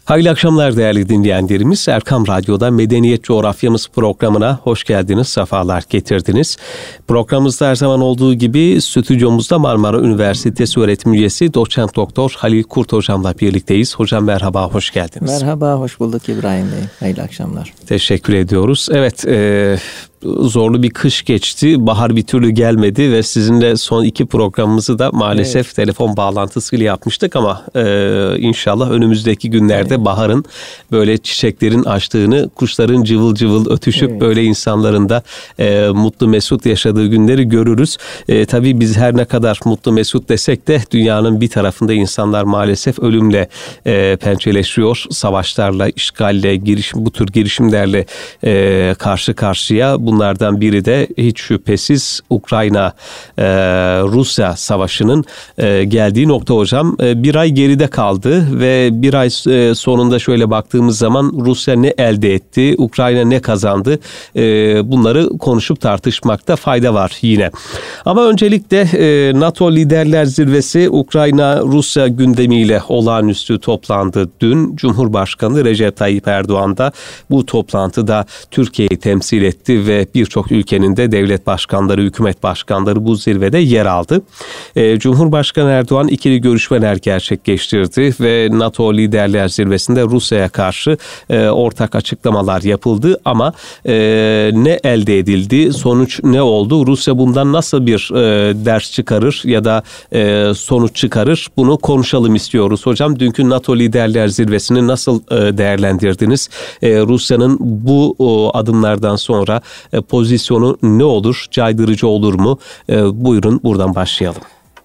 Hayırlı akşamlar değerli dinleyenlerimiz. Erkam Radyo'da Medeniyet Coğrafyamız programına hoş geldiniz, sefalar getirdiniz. Programımızda her zaman olduğu gibi stüdyomuzda Marmara Üniversitesi öğretim üyesi Doçent Doktor Halil Kurt Hocam'la birlikteyiz. Hocam merhaba, hoş geldiniz. Merhaba, hoş bulduk İbrahim Bey. Hayırlı akşamlar. Teşekkür ediyoruz. Evet, zorlu bir kış geçti. Bahar bir türlü gelmedi ve sizinle son 2 programımızı da maalesef telefon bağlantısıyla yapmıştık ama inşallah önümüzdeki günlerde baharın böyle çiçeklerin açtığını, kuşların cıvıl cıvıl ötüşüp böyle insanların da mutlu mesut yaşadığı günleri görürüz. Tabii biz her ne kadar mutlu mesut desek de dünyanın bir tarafında insanlar maalesef ölümle pençeleşiyor. Savaşlarla, işgalle, bu tür girişimlerle karşı karşıya. Bunlardan biri de hiç şüphesiz Ukrayna-Rusya savaşının geldiği nokta hocam. Bir ay geride kaldı ve bir ay sonunda şöyle baktığımız zaman Rusya ne elde etti, Ukrayna ne kazandı, bunları konuşup tartışmakta fayda var yine. Ama öncelikle NATO Liderler Zirvesi Ukrayna-Rusya gündemiyle olağanüstü toplandı dün. Cumhurbaşkanı Recep Tayyip Erdoğan da bu toplantıda Türkiye'yi temsil etti ve birçok ülkenin de devlet başkanları, hükümet başkanları bu zirvede yer aldı. Cumhurbaşkanı Erdoğan ikili görüşmeler gerçekleştirdi ve NATO Liderler Zirvesi'nde Rusya'ya karşı ortak açıklamalar yapıldı ama ne elde edildi, sonuç ne oldu, Rusya bundan nasıl bir ders çıkarır ya da sonuç çıkarır, bunu konuşalım istiyoruz. Hocam dünkü NATO Liderler Zirvesi'ni nasıl değerlendirdiniz? Rusya'nın bu adımlardan sonra pozisyonu ne olur? Caydırıcı olur mu? Buyurun buradan başlayalım.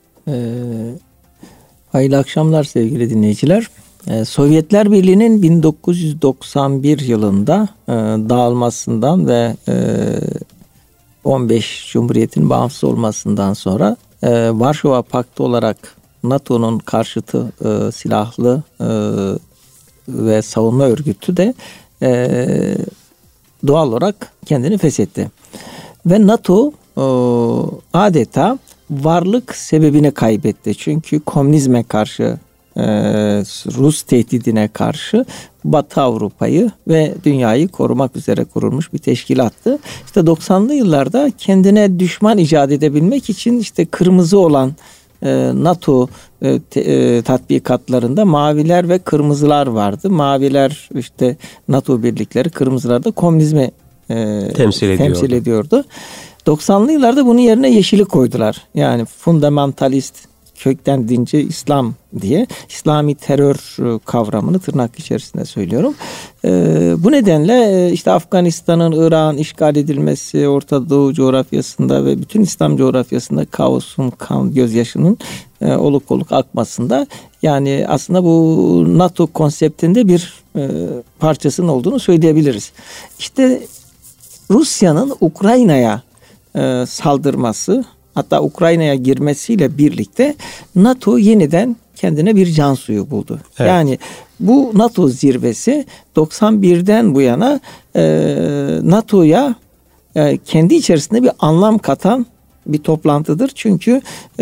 Hayırlı akşamlar sevgili dinleyiciler. Sovyetler Birliği'nin 1991 yılında dağılmasından ve 15 Cumhuriyet'in bağımsız olmasından sonra Varşova Paktı olarak NATO'nun karşıtı silahlı ve savunma örgütü de doğal olarak kendini feshetti. Ve NATO adeta varlık sebebini kaybetti. Çünkü komünizme karşı, Rus tehdidine karşı Batı Avrupa'yı ve dünyayı korumak üzere kurulmuş bir teşkilattı. İşte 90'lı yıllarda kendine düşman icat edebilmek için işte kırmızı olan NATO tatbikatlarında maviler ve kırmızılar vardı. Maviler işte NATO birlikleri, kırmızılar da komünizmi temsil ediyordu. 90'lı yıllarda bunun yerine yeşili koydular. Yani fundamentalist, kökten dinci İslam diye İslami terör kavramını tırnak içerisinde söylüyorum. Bu nedenle işte Afganistan'ın, Irak'ın işgal edilmesi, Orta Doğu coğrafyasında ve bütün İslam coğrafyasında kaosun, kan, gözyaşının oluk oluk akmasında, yani aslında bu NATO konseptinde bir parçasının olduğunu söyleyebiliriz. İşte Rusya'nın Ukrayna'ya saldırması, hatta Ukrayna'ya girmesiyle birlikte NATO yeniden kendine bir can suyu buldu. Evet. Yani bu NATO zirvesi 91'den bu yana NATO'ya kendi içerisinde bir anlam katan bir toplantıdır. Çünkü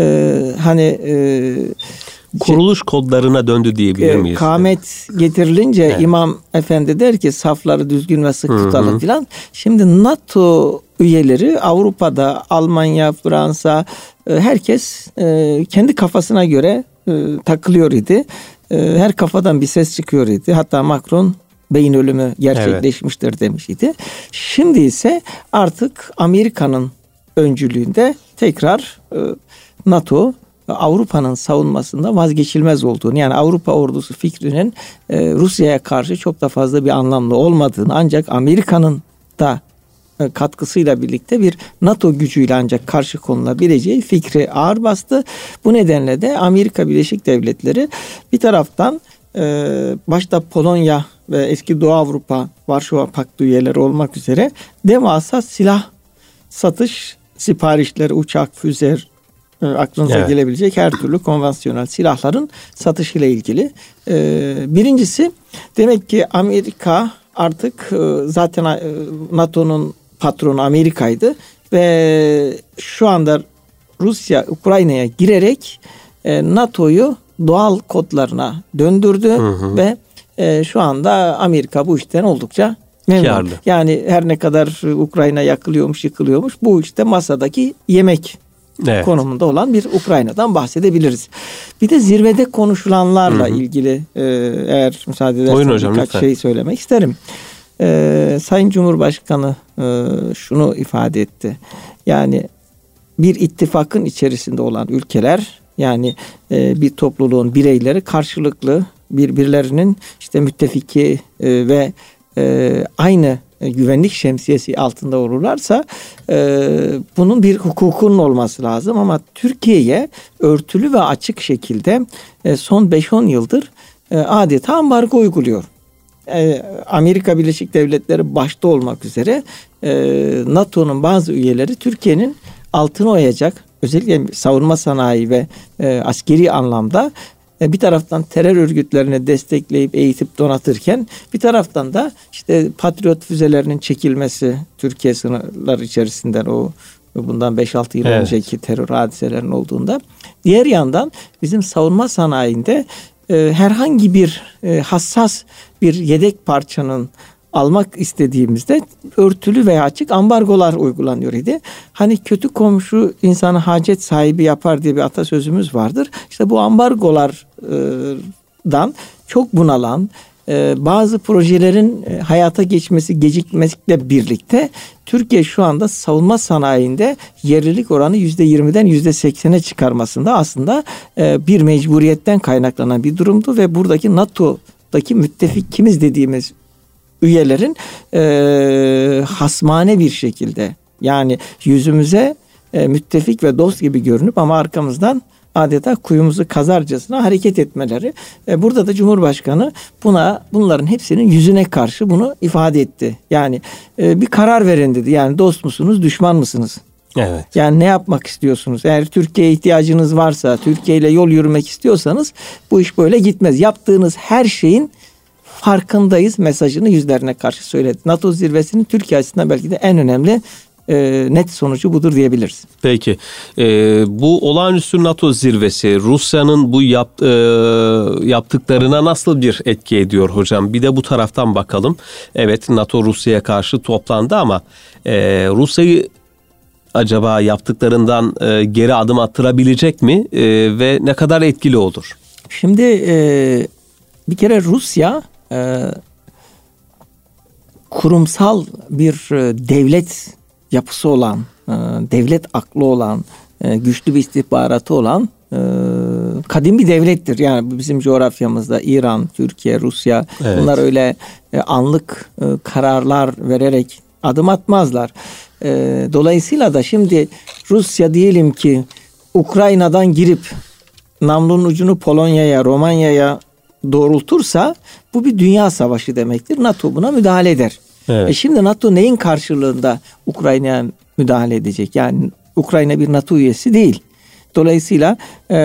kuruluş kodlarına döndü diyebilir miyiz? Kâmet getirilince İmam Efendi der ki safları düzgün ve sık tutalım filan. Şimdi NATO üyeleri Avrupa'da, Almanya, Fransa, herkes kendi kafasına göre takılıyor idi. Her kafadan bir ses çıkıyor idi. Hatta Macron beyin ölümü gerçekleşmiştir demiş idi. Şimdi ise artık Amerika'nın öncülüğünde tekrar NATO Avrupa'nın savunmasında vazgeçilmez olduğunu, yani Avrupa ordusu fikrinin Rusya'ya karşı çok da fazla bir anlamlı olmadığını, ancak Amerika'nın da katkısıyla birlikte bir NATO gücüyle ancak karşı konulabileceği fikri ağır bastı. Bu nedenle de Amerika Birleşik Devletleri bir taraftan başta Polonya ve eski Doğu Avrupa Varşova Paktı üyeleri olmak üzere devasa silah satış siparişleri, uçak, füze, aklınıza gelebilecek her türlü konvansiyonel silahların satışıyla ilgili. Birincisi, demek ki Amerika artık zaten NATO'nun patronu Amerika'ydı ve şu anda Rusya Ukrayna'ya girerek NATO'yu doğal kodlarına döndürdü ve şu anda Amerika bu işten oldukça memnun. Kârlı. Yani her ne kadar Ukrayna yakılıyormuş, yıkılıyormuş, bu işte masadaki yemek konumunda olan bir Ukrayna'dan bahsedebiliriz. Bir de zirvede konuşulanlarla ilgili eğer müsaade ederseniz birkaç şey söylemek isterim. Sayın Cumhurbaşkanı şunu ifade etti. Yani bir ittifakın içerisinde olan ülkeler, yani bir topluluğun bireyleri karşılıklı birbirlerinin işte müttefiki ve aynı güvenlik şemsiyesi altında olurlarsa bunun bir hukukunun olması lazım. Ama Türkiye'ye örtülü ve açık şekilde son 5-10 yıldır adeta ambargo uyguluyor. Amerika Birleşik Devletleri başta olmak üzere NATO'nun bazı üyeleri Türkiye'nin altını oyacak, özellikle savunma sanayi ve askeri anlamda bir taraftan terör örgütlerini destekleyip eğitip donatırken bir taraftan da işte Patriot füzelerinin çekilmesi Türkiye sınırları içerisinden, o bundan 5-6 yıl önceki terör hadiselerinin olduğunda, diğer yandan bizim savunma sanayinde herhangi bir hassas bir yedek parçanın almak istediğimizde örtülü veya açık ambargolar uygulanıyor idi. Hani kötü komşu insanı hacet sahibi yapar diye bir atasözümüz vardır. İşte bu ambargolardan çok bunalan, bazı projelerin hayata geçmesi gecikmekle birlikte Türkiye şu anda savunma sanayinde yerlilik oranı %20'den %80'e çıkarmasında aslında bir mecburiyetten kaynaklanan bir durumdu ve buradaki NATO'daki müttefikimiz dediğimiz üyelerin hasmane bir şekilde, yani yüzümüze müttefik ve dost gibi görünüp ama arkamızdan adeta kuyumuzu kazarcasına hareket etmeleri. Burada da Cumhurbaşkanı bunların hepsinin yüzüne karşı bunu ifade etti. Yani bir karar verin dedi. Yani dost musunuz, düşman mısınız? Evet. Yani ne yapmak istiyorsunuz? Eğer Türkiye'ye ihtiyacınız varsa, Türkiye ile yol yürümek istiyorsanız bu iş böyle gitmez. Yaptığınız her şeyin farkındayız mesajını yüzlerine karşı söyledi. NATO zirvesinin Türkiye açısından belki de en önemli net sonucu budur diyebiliriz. Peki bu olağanüstü NATO zirvesi Rusya'nın bu yaptıklarına nasıl bir etki ediyor hocam? Bir de bu taraftan bakalım. Evet, NATO Rusya'ya karşı toplandı ama Rusya'yı acaba yaptıklarından geri adım attırabilecek mi ve ne kadar etkili olur? Şimdi bir kere Rusya kurumsal bir devlet yapısı olan, devlet aklı olan, güçlü bir istihbaratı olan kadim bir devlettir. Yani bizim coğrafyamızda İran, Türkiye, Rusya, bunlar öyle anlık kararlar vererek adım atmazlar. Dolayısıyla da şimdi Rusya diyelim ki Ukrayna'dan girip namlunun ucunu Polonya'ya, Romanya'ya doğrultursa bu bir dünya savaşı demektir. NATO buna müdahale eder. Evet. Şimdi NATO neyin karşılığında Ukrayna'ya müdahale edecek? Yani Ukrayna bir NATO üyesi değil. Dolayısıyla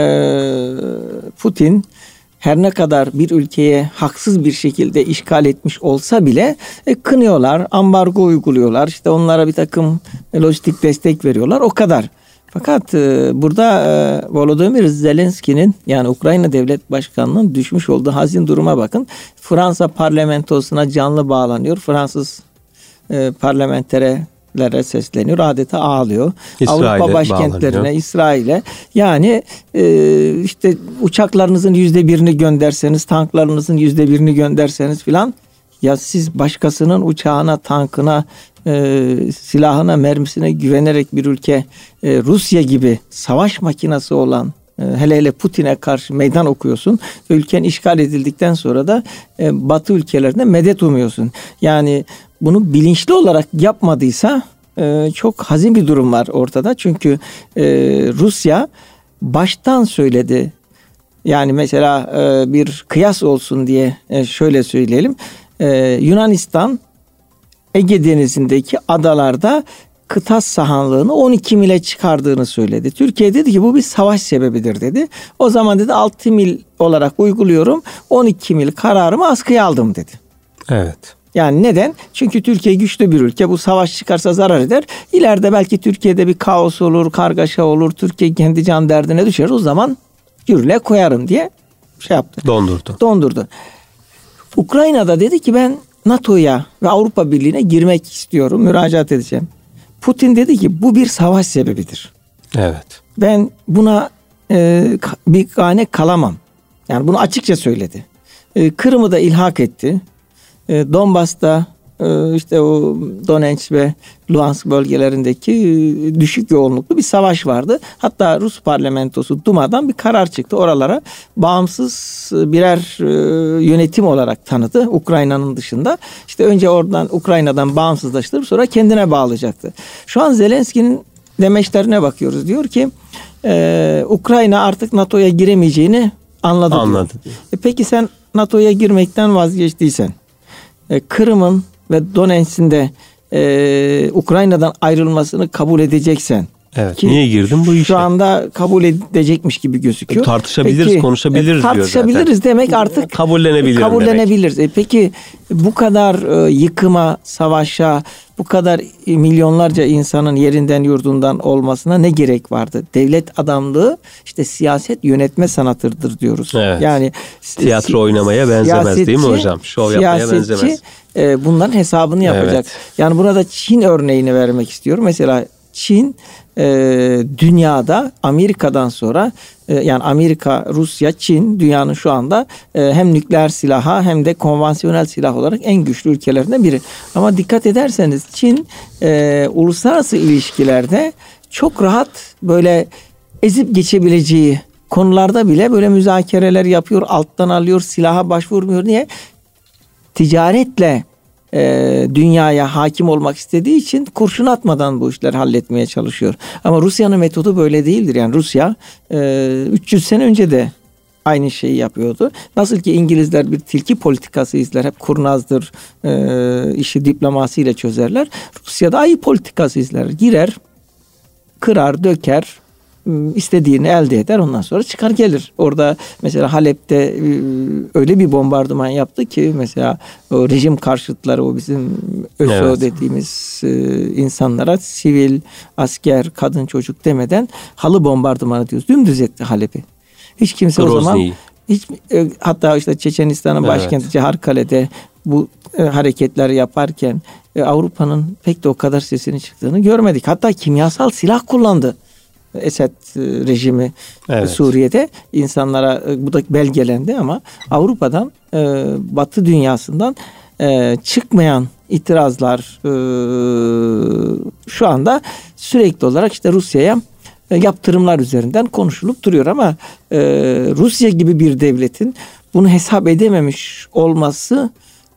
Putin her ne kadar bir ülkeye haksız bir şekilde işgal etmiş olsa bile kınıyorlar, ambargo uyguluyorlar. İşte onlara bir takım lojistik destek veriyorlar. O kadar. Fakat burada Volodymyr Zelenski'nin, yani Ukrayna Devlet Başkanı'nın düşmüş olduğu hazin duruma bakın. Fransa parlamentosuna canlı bağlanıyor. Fransız parlamenterelere sesleniyor. Adeta ağlıyor. Avrupa başkentlerine, bağlanıyor. İsrail'e. Yani işte uçaklarınızın %1'ini gönderseniz, tanklarınızın %1'ini gönderseniz filan, ya siz başkasının uçağına, tankına, silahına, mermisine güvenerek bir ülke Rusya gibi savaş makinesi olan, hele hele Putin'e karşı meydan okuyorsun ve ülken işgal edildikten sonra da Batı ülkelerine medet umuyorsun. Yani bunu bilinçli olarak yapmadıysa çok hazin bir durum var ortada. Çünkü Rusya baştan söyledi. Yani mesela bir kıyas olsun diye şöyle söyleyelim. Yunanistan Ege Denizi'ndeki adalarda kıta sahanlığını 12 mile çıkardığını söyledi. Türkiye dedi ki bu bir savaş sebebidir dedi. O zaman dedi 6 mil olarak uyguluyorum. 12 mil kararımı askıya aldım dedi. Evet. Yani neden? Çünkü Türkiye güçlü bir ülke. Bu savaş çıkarsa zarar eder. İleride belki Türkiye'de bir kaos olur, kargaşa olur. Türkiye kendi can derdine düşer. O zaman yürürlüğe koyarım diye şey yaptı. Dondurdu. Ukrayna'da dedi ki ben NATO'ya ve Avrupa Birliği'ne girmek istiyorum, müracaat edeceğim. Putin dedi ki bu bir savaş sebebidir. Evet. Ben buna bir gane kalamam. Yani bunu açıkça söyledi. Kırım'ı da ilhak etti. Donbas'ta işte o Donetsk ve Luhansk bölgelerindeki düşük yoğunluklu bir savaş vardı. Hatta Rus parlamentosu Duma'dan bir karar çıktı. Oralara bağımsız birer yönetim olarak tanıdı Ukrayna'nın dışında. İşte önce oradan Ukrayna'dan bağımsızlaştırıp sonra kendine bağlayacaktı. Şu an Zelenski'nin demeçlerine bakıyoruz. Diyor ki Ukrayna artık NATO'ya giremeyeceğini anladı. Peki sen NATO'ya girmekten vazgeçtiysen Kırım'ın ve Donetsk'in de Ukrayna'dan ayrılmasını kabul edeceksen, evet, ki niye girdin bu işe? Şu anda kabul edecekmiş gibi gözüküyor. Tartışabiliriz, peki, konuşabiliriz diyor tartışabiliriz zaten. demek artık kabullenebiliriz demek. Peki bu kadar yıkıma, savaşa, bu kadar milyonlarca insanın yerinden yurdundan olmasına ne gerek vardı? Devlet adamlığı işte siyaset yönetme sanatıdır diyoruz. Evet. Yani tiyatro oynamaya benzemez değil mi hocam? Şov yapmaya benzemez. Bunların hesabını yapacak. Evet. Yani burada Çin örneğini vermek istiyorum. Mesela Çin dünyada Amerika'dan sonra yani Amerika, Rusya, Çin dünyanın şu anda hem nükleer silaha hem de konvansiyonel silah olarak en güçlü ülkelerinden biri. Ama dikkat ederseniz Çin uluslararası ilişkilerde çok rahat böyle ezip geçebileceği konularda bile böyle müzakereler yapıyor, alttan alıyor, silaha başvurmuyor. Niye? Ticaretle dünyaya hakim olmak istediği için kurşun atmadan bu işleri halletmeye çalışıyor. Ama Rusya'nın metodu böyle değildir. Yani Rusya 300 sene önce de aynı şeyi yapıyordu. Nasıl ki İngilizler bir tilki politikası izler, hep kurnazdır, işi diplomasiyle çözerler. Rusya'da ayı politikası izler. Girer, kırar, döker, istediğini elde eder, ondan sonra çıkar gelir. Orada mesela Halep'te öyle bir bombardıman yaptı ki mesela o rejim karşıtları, o bizim ÖSO dediğimiz insanlara sivil, asker, kadın, çocuk demeden halı bombardımanı diyoruz. Dümdüz etti Halep'i. Hiç kimse o zaman hatta işte Çeçenistan'ın başkenti Çaharkale'de bu hareketler yaparken Avrupa'nın pek de o kadar sesini çıktığını görmedik. Hatta kimyasal silah kullandı Esed rejimi Suriye'de, insanlara bu da belgelendi. Ama Avrupa'dan, Batı dünyasından çıkmayan itirazlar şu anda sürekli olarak işte Rusya'ya yaptırımlar üzerinden konuşulup duruyor. Ama Rusya gibi bir devletin bunu hesap edememiş olması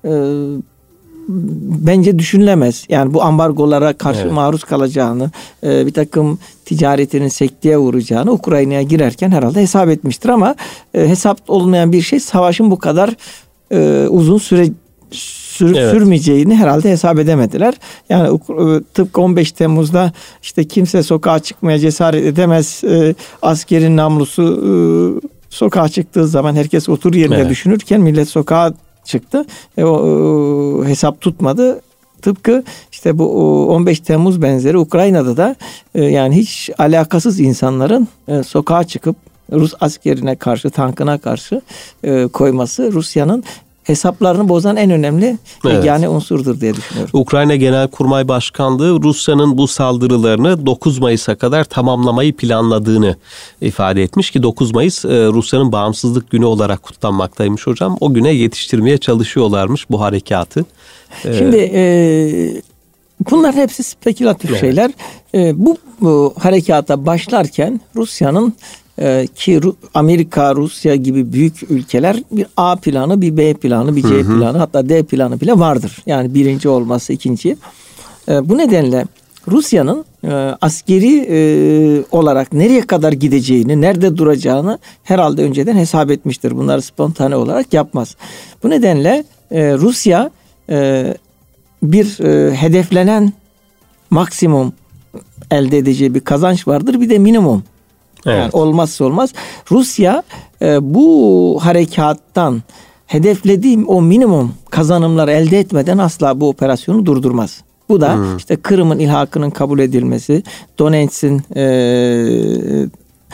bence düşünülemez. Yani bu ambargolara karşı maruz kalacağını, bir takım ticaretinin sekteye uğrayacağını Ukrayna'ya girerken herhalde hesap etmiştir. Ama hesap olmayan bir şey savaşın bu kadar uzun süre sürmeyeceğini herhalde hesap edemediler. Yani tıpkı 15 Temmuz'da işte kimse sokağa çıkmaya cesaret edemez, askerin namlusu sokağa çıktığı zaman herkes otur yerine düşünürken millet sokağa çıktı. O hesap tutmadı. Tıpkı işte bu 15 Temmuz benzeri Ukrayna'da da yani hiç alakasız insanların sokağa çıkıp Rus askerine karşı, tankına karşı koyması Rusya'nın hesaplarını bozan en önemli yegane unsurdur diye düşünüyorum. Ukrayna Genelkurmay Başkanlığı Rusya'nın bu saldırılarını 9 Mayıs'a kadar tamamlamayı planladığını ifade etmiş ki 9 Mayıs Rusya'nın bağımsızlık günü olarak kutlanmaktaymış hocam. O güne yetiştirmeye çalışıyorlarmış bu harekatı. Şimdi bunlar hepsi spekülatif şeyler. Bu harekata başlarken Rusya'nın ki Amerika, Rusya gibi büyük ülkeler bir A planı, bir B planı, bir C planı, hatta D planı bile vardır. Yani birinci olması, ikinci. Bu nedenle Rusya'nın askeri olarak nereye kadar gideceğini, nerede duracağını herhalde önceden hesap etmiştir. Bunları spontane olarak yapmaz. Bu nedenle Rusya bir hedeflenen maksimum elde edeceği bir kazanç vardır, bir de minimum. Yani olmazsa olmaz. Rusya bu harekattan hedeflediğim o minimum kazanımları elde etmeden asla bu operasyonu durdurmaz. Bu da işte Kırım'ın ilhakının kabul edilmesi, Donetsk'in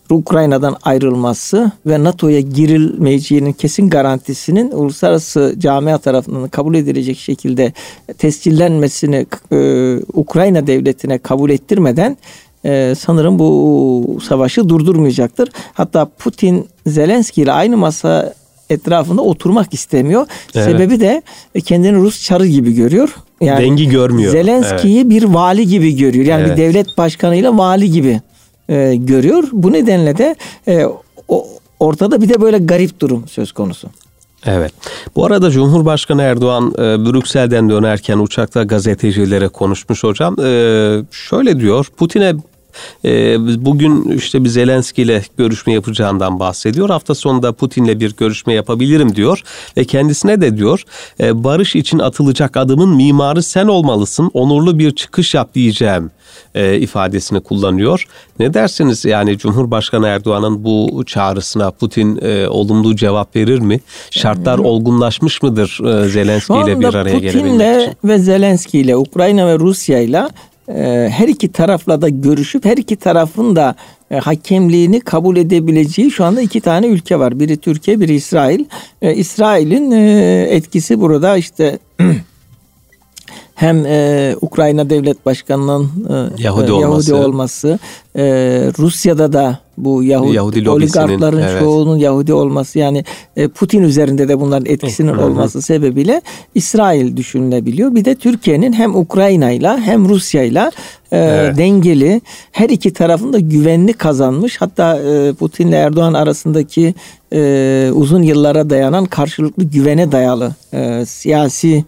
Ukrayna'dan ayrılması ve NATO'ya girilmeyeceğinin kesin garantisinin uluslararası camia tarafından kabul edilecek şekilde tescillenmesini Ukrayna devletine kabul ettirmeden sanırım bu savaşı durdurmayacaktır. Hatta Putin Zelenski ile aynı masa etrafında oturmak istemiyor. Evet. Sebebi de kendini Rus çarı gibi görüyor. Yani dengi görmüyor. Zelenski'yi bir vali gibi görüyor. Yani bir devlet başkanıyla vali gibi görüyor. Bu nedenle de ortada bir de böyle garip durum söz konusu. Evet. Bu arada Cumhurbaşkanı Erdoğan Brüksel'den dönerken uçakta gazetecilere konuşmuş hocam. Şöyle diyor, Putin'e bugün işte bir Zelenski ile görüşme yapacağından bahsediyor. Hafta sonunda Putin'le bir görüşme yapabilirim diyor. Ve kendisine de diyor, barış için atılacak adımın mimarı sen olmalısın. Onurlu bir çıkış yap diyeceğim ifadesini kullanıyor. Ne dersiniz, yani Cumhurbaşkanı Erdoğan'ın bu çağrısına Putin olumlu cevap verir mi? Şartlar olgunlaşmış mıdır Zelenski ile bir araya gelebilmek için? Putin'le ve Zelenski ile, Ukrayna ve Rusya ile her iki tarafla da görüşüp her iki tarafın da hakemliğini kabul edebileceği şu anda iki tane ülke var. Biri Türkiye, biri İsrail. İsrail'in etkisi burada işte hem Ukrayna Devlet Başkanı'nın Yahudi olması, Rusya'da da bu Yahudi oligarkların çoğunun Yahudi olması, yani Putin üzerinde de bunların etkisinin olması sebebiyle İsrail düşünülebiliyor. Bir de Türkiye'nin hem Ukrayna'yla hem Rusya'yla dengeli, her iki tarafın da güvenini kazanmış. Hatta Putin ile Erdoğan arasındaki uzun yıllara dayanan karşılıklı güvene dayalı siyasi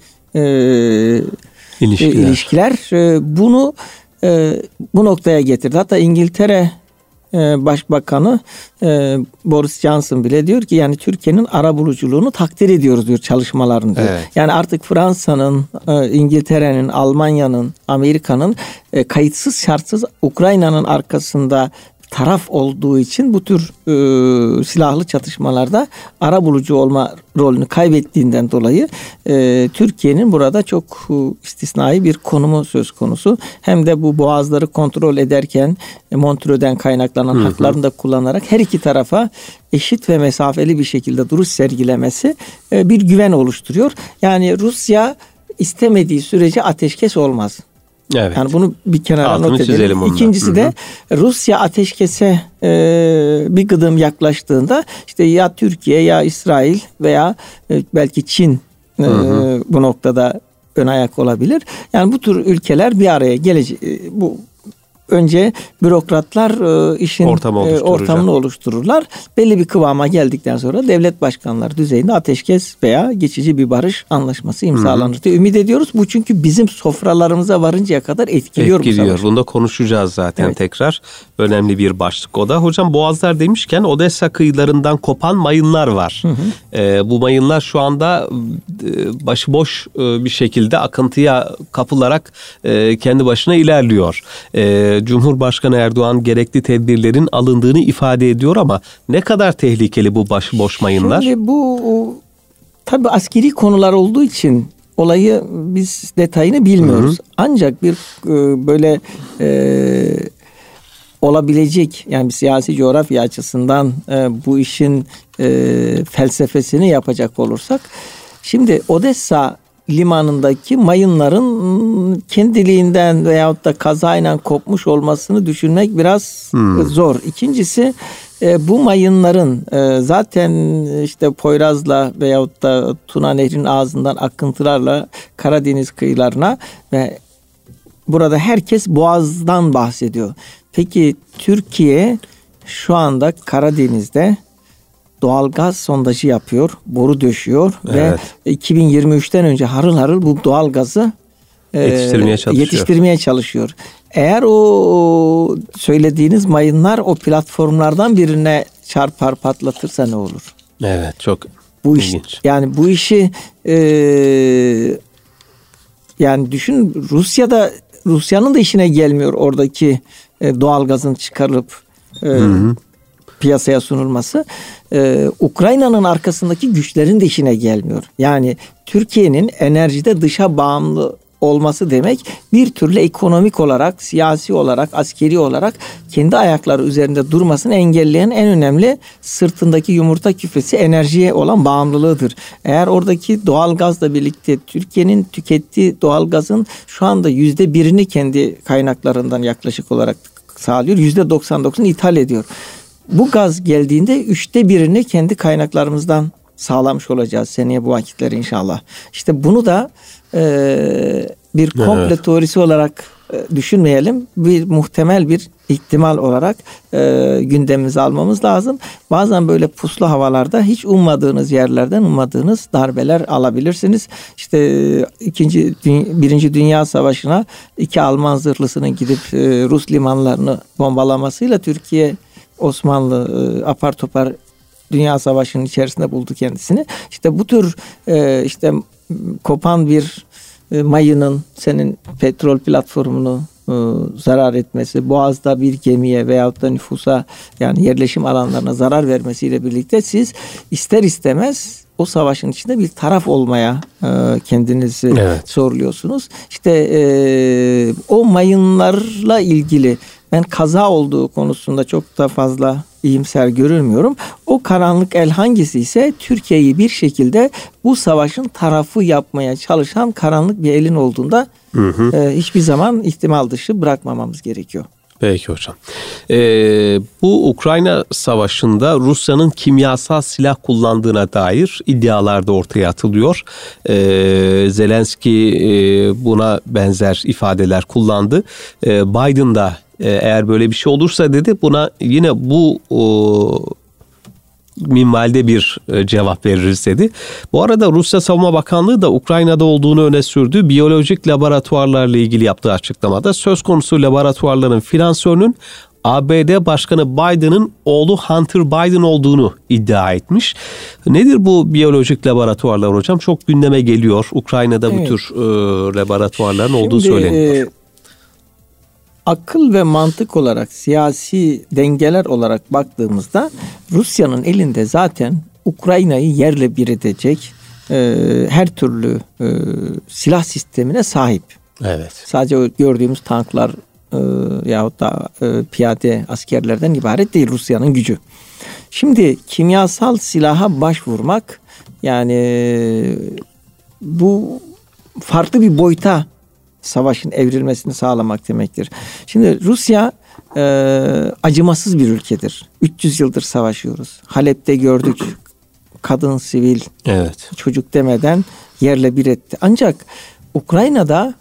ilişkiler bunu bu noktaya getirdi. Hatta İngiltere Başbakanı Boris Johnson bile diyor ki, yani Türkiye'nin arabuluculuğunu takdir ediyoruz diyor, çalışmalarını diyor. Evet. Yani artık Fransa'nın, İngiltere'nin, Almanya'nın, Amerika'nın kayıtsız şartsız Ukrayna'nın arkasında taraf olduğu için bu tür silahlı çatışmalarda arabulucu olma rolünü kaybettiğinden dolayı Türkiye'nin burada çok istisnai bir konumu söz konusu. Hem de bu boğazları kontrol ederken Montreux'den kaynaklanan haklarını da kullanarak her iki tarafa eşit ve mesafeli bir şekilde duruş sergilemesi bir güven oluşturuyor. Yani Rusya istemediği sürece ateşkes olmaz. Evet. Yani bunu bir kenara not edelim. İkincisi de Rusya ateşkese bir gıdım yaklaştığında işte ya Türkiye ya İsrail veya belki Çin bu noktada ön ayak olabilir. Yani bu tür ülkeler bir araya gelecek. Bu önce bürokratlar işin ortamını oluştururlar. Belli bir kıvama geldikten sonra devlet başkanları düzeyinde ateşkes veya geçici bir barış anlaşması imzalanır diye ümit ediyoruz. Bu çünkü bizim sofralarımıza varıncaya kadar etkiliyor. Bunu da konuşacağız zaten tekrar. Önemli bir başlık o da. Hocam, boğazlar demişken Odessa kıyılarından kopan mayınlar var. Bu mayınlar şu anda başıboş bir şekilde akıntıya kapılarak kendi başına ilerliyor. Cumhurbaşkanı Erdoğan gerekli tedbirlerin alındığını ifade ediyor ama ne kadar tehlikeli bu başıboş mayınlar? Şimdi bu tabii askeri konular olduğu için olayı biz detayını bilmiyoruz. Ancak bir böyle olabilecek, yani bir siyasi coğrafya açısından bu işin felsefesini yapacak olursak, şimdi Odessa limanındaki mayınların kendiliğinden veyahut da kazayla kopmuş olmasını düşünmek biraz zor. İkincisi, bu mayınların zaten işte Poyraz'la veyahut da Tuna Nehri'nin ağzından akıntılarla Karadeniz kıyılarına ve burada herkes Boğaz'dan bahsediyor. Peki Türkiye şu anda Karadeniz'de doğalgaz sondajı yapıyor, boru döşüyor ve 2023'ten önce harıl harıl bu doğalgazı yetiştirmeye çalışıyor. Eğer o söylediğiniz mayınlar o platformlardan birine çarpar, patlatırsa ne olur? Evet, çok ilginç. Yani bu işi yani düşün, Rusya'nın da işine gelmiyor oradaki doğalgazın çıkarılıp piyasaya sunulması. Ukrayna'nın arkasındaki güçlerin de işine gelmiyor. Yani Türkiye'nin enerjide dışa bağımlı olması demek bir türlü ekonomik olarak, siyasi olarak, askeri olarak kendi ayakları üzerinde durmasını engelleyen en önemli sırtındaki yumurta küfesi enerjiye olan bağımlılığıdır. Eğer oradaki doğalgazla birlikte Türkiye'nin tükettiği doğalgazın şu anda %1'ini kendi kaynaklarından yaklaşık olarak sağlıyor. %99'unu ithal ediyor. Bu gaz geldiğinde 1/3'ünü kendi kaynaklarımızdan sağlamış olacağız seneye bu vakitler inşallah. İşte bunu da bir komple teorisi olarak düşünmeyelim. Bir muhtemel bir ihtimal olarak gündemimize almamız lazım. Bazen böyle puslu havalarda hiç ummadığınız yerlerden ummadığınız darbeler alabilirsiniz. İşte Birinci Dünya Savaşı'na 2 Alman zırhlısının gidip Rus limanlarını bombalamasıyla Türkiye Osmanlı apar topar Dünya Savaşı'nın içerisinde buldu kendisini. İşte bu tür işte kopan bir mayının senin petrol platformunu zarar etmesi, Boğaz'da bir gemiye veyahut da nüfusa yani yerleşim alanlarına zarar vermesiyle birlikte siz ister istemez o savaşın içinde bir taraf olmaya kendinizi zorluyorsunuz. İşte o mayınlarla ilgili ben kaza olduğu konusunda çok da fazla iyimser görülmüyorum. O karanlık el hangisi ise Türkiye'yi bir şekilde bu savaşın tarafı yapmaya çalışan karanlık bir elin olduğunda hiçbir zaman ihtimal dışı bırakmamamız gerekiyor. Peki hocam. Bu Ukrayna Savaşı'nda Rusya'nın kimyasal silah kullandığına dair iddialar da ortaya atılıyor. Zelenski buna benzer ifadeler kullandı. Biden da eğer böyle bir şey olursa dedi buna yine bu minvalde bir cevap veririz dedi. Bu arada Rusya Savunma Bakanlığı da Ukrayna'da olduğunu öne sürdüğü biyolojik laboratuvarlarla ilgili yaptığı açıklamada söz konusu laboratuvarların finansörünün ABD Başkanı Biden'ın oğlu Hunter Biden olduğunu iddia etmiş. Nedir bu biyolojik laboratuvarlar hocam? Çok gündeme geliyor. Ukrayna'da bu tür laboratuvarların olduğu söyleniyor. Akıl ve mantık olarak, siyasi dengeler olarak baktığımızda Rusya'nın elinde zaten Ukrayna'yı yerle bir edecek her türlü silah sistemine sahip. Evet. Sadece gördüğümüz tanklar yahut da piyade askerlerden ibaret değil Rusya'nın gücü. Şimdi kimyasal silaha başvurmak yani bu farklı bir boyuta savaşın evrilmesini sağlamak demektir. Şimdi Rusya acımasız bir ülkedir. 300 yıldır savaşıyoruz. Halep'te gördük. Kadın, sivil, çocuk demeden yerle bir etti. Ancak Ukrayna'da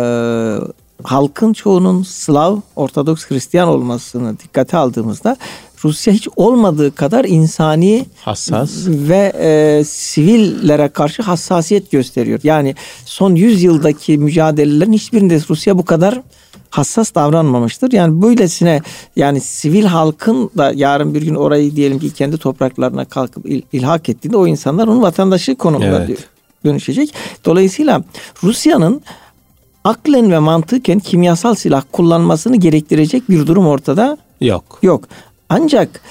halkın çoğunun Slav, Ortodoks Hristiyan olmasını dikkate aldığımızda Rusya hiç olmadığı kadar insani, hassas ve sivillere karşı hassasiyet gösteriyor. Yani son 100 yıldaki mücadelelerin hiçbirinde Rusya bu kadar hassas davranmamıştır. Yani böylesine yani sivil halkın da yarın bir gün orayı diyelim ki kendi topraklarına kalkıp ilhak ettiğinde o insanlar onun vatandaşı konumuna dönüşecek. Dolayısıyla Rusya'nın aklen ve mantıken kimyasal silah kullanmasını gerektirecek bir durum ortada yok. Ancak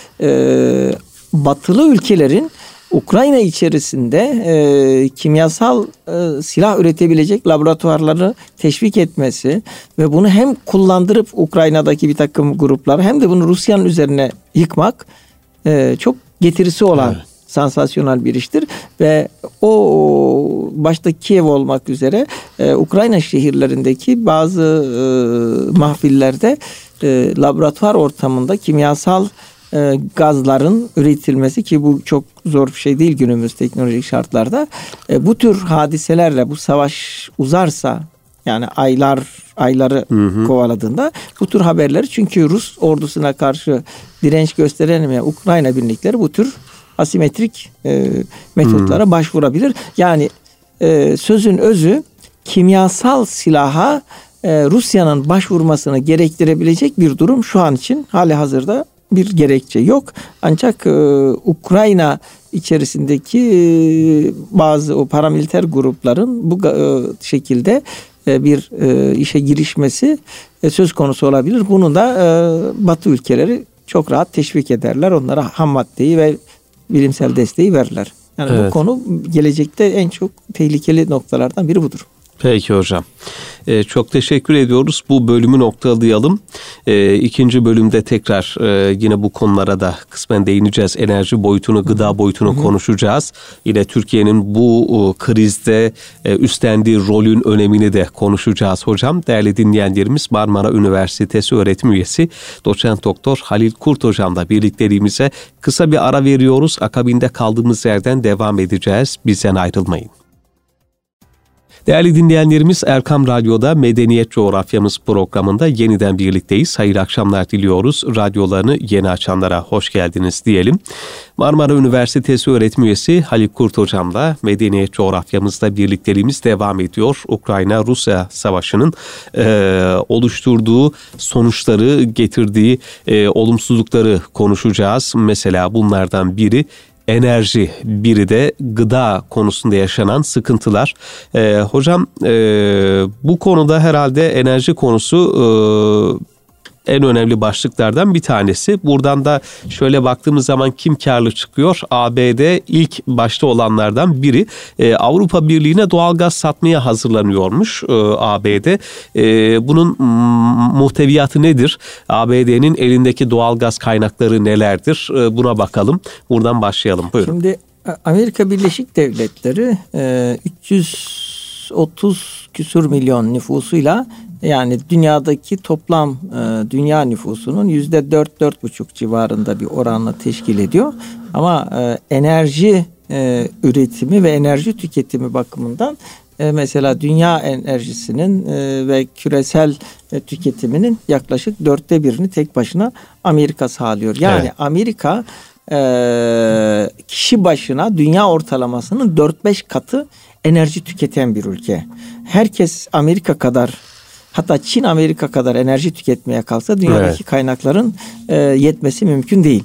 batılı ülkelerin Ukrayna içerisinde kimyasal silah üretebilecek laboratuvarları teşvik etmesi ve bunu hem kullandırıp Ukrayna'daki bir takım gruplar hem de bunu Rusya'nın üzerine yıkmak çok getirisi olan sansasyonel bir iştir. Ve o başta Kiev olmak üzere Ukrayna şehirlerindeki bazı mahfillerde laboratuvar ortamında kimyasal gazların üretilmesi ki bu çok zor bir şey değil günümüz teknolojik şartlarda. Bu tür hadiselerle bu savaş uzarsa yani ayları kovaladığında bu tür haberleri çünkü Rus ordusuna karşı direnç gösteremeyen Ukrayna birlikleri bu tür asimetrik metotlara başvurabilir. Yani sözün özü kimyasal silaha Rusya'nın başvurmasını gerektirebilecek bir durum şu an için hali hazırda bir gerekçe yok. Ancak Ukrayna içerisindeki bazı o paramiliter grupların bu şekilde bir işe girişmesi söz konusu olabilir. Bunu da Batı ülkeleri çok rahat teşvik ederler. Onlara ham maddeyi ve bilimsel desteği verirler. Yani bu konu gelecekte en çok tehlikeli noktalardan biri budur. Peki hocam. Çok teşekkür ediyoruz. Bu bölümü noktalayalım. İkinci bölümde tekrar yine bu konulara da kısmen değineceğiz. Enerji boyutunu, gıda boyutunu konuşacağız. Yine Türkiye'nin bu krizde üstlendiği rolün önemini de konuşacağız hocam. Değerli dinleyenlerimiz, Marmara Üniversitesi öğretim üyesi Doçent Doktor Halil Kurt hocamla birlikteliğimize kısa bir ara veriyoruz. Akabinde kaldığımız yerden devam edeceğiz. Bizden ayrılmayın. Değerli dinleyenlerimiz, Erkam Radyo'da Medeniyet Coğrafyamız programında yeniden birlikteyiz. Hayırlı akşamlar diliyoruz. Radyolarını yeni açanlara hoş geldiniz diyelim. Marmara Üniversitesi öğretim üyesi Halil Kurt hocamla Medeniyet Coğrafyamızda birlikteliğimiz devam ediyor. Ukrayna-Rusya savaşının oluşturduğu sonuçları, getirdiği olumsuzlukları konuşacağız. Mesela bunlardan biri enerji, biri de gıda konusunda yaşanan sıkıntılar. Hocam bu konuda herhalde enerji konusu en önemli başlıklardan bir tanesi. Buradan da şöyle baktığımız zaman kim karlı çıkıyor? ABD ilk başta olanlardan biri. Avrupa Birliği'ne doğalgaz satmaya hazırlanıyormuş ABD. Bunun muhteviyatı nedir? ABD'nin elindeki doğalgaz kaynakları nelerdir? Buna bakalım. Buradan başlayalım. Buyurun. Şimdi Amerika Birleşik Devletleri 330 küsur milyon nüfusuyla, yani dünyadaki toplam dünya nüfusunun %4-4,5 civarında bir oranla teşkil ediyor. Ama enerji üretimi ve enerji tüketimi bakımından mesela dünya enerjisinin ve küresel tüketiminin yaklaşık 1/4'ini tek başına Amerika sağlıyor. Yani evet. Amerika kişi başına dünya ortalamasının 4-5 katı enerji tüketen bir ülke. Herkes Amerika kadar, hatta Çin Amerika kadar enerji tüketmeye kalsa dünyadaki kaynakların yetmesi mümkün değil.